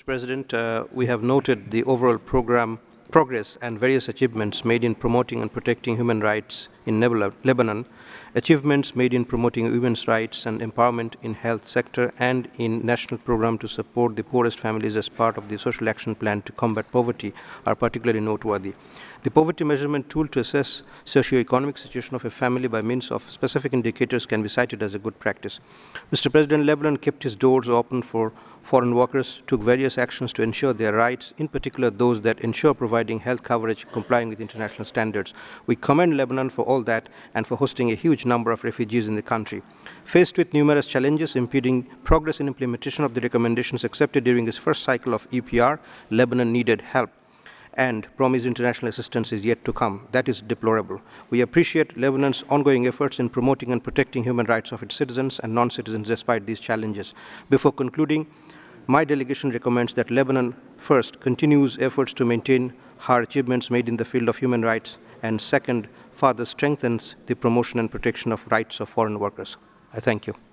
President. We have noted the overall progress and various achievements made in promoting and protecting human rights in Lebanon, achievements made in promoting women's rights and empowerment in health sector and in national program to support the poorest families as part of the social action plan to combat poverty are particularly noteworthy. The poverty measurement tool to assess socio-economic situation of a family by means of specific indicators can be cited as a good practice. Mr. President, Lebanon kept its doors open for foreign workers, took various actions to ensure their rights, in particular those that ensure providing health coverage complying with international standards. We commend Lebanon for all that and for hosting a huge number of refugees in the country. Faced with numerous challenges impeding progress in implementation of the recommendations accepted during this first cycle of EPR, Lebanon needed help, and promised international assistance is yet to come. That is deplorable. We appreciate Lebanon's ongoing efforts in promoting and protecting human rights of its citizens and non-citizens despite these challenges. Before concluding, my delegation recommends that Lebanon, first, continues efforts to maintain her achievements made in the field of human rights, and second, further strengthens the promotion and protection of rights of foreign workers. I thank you.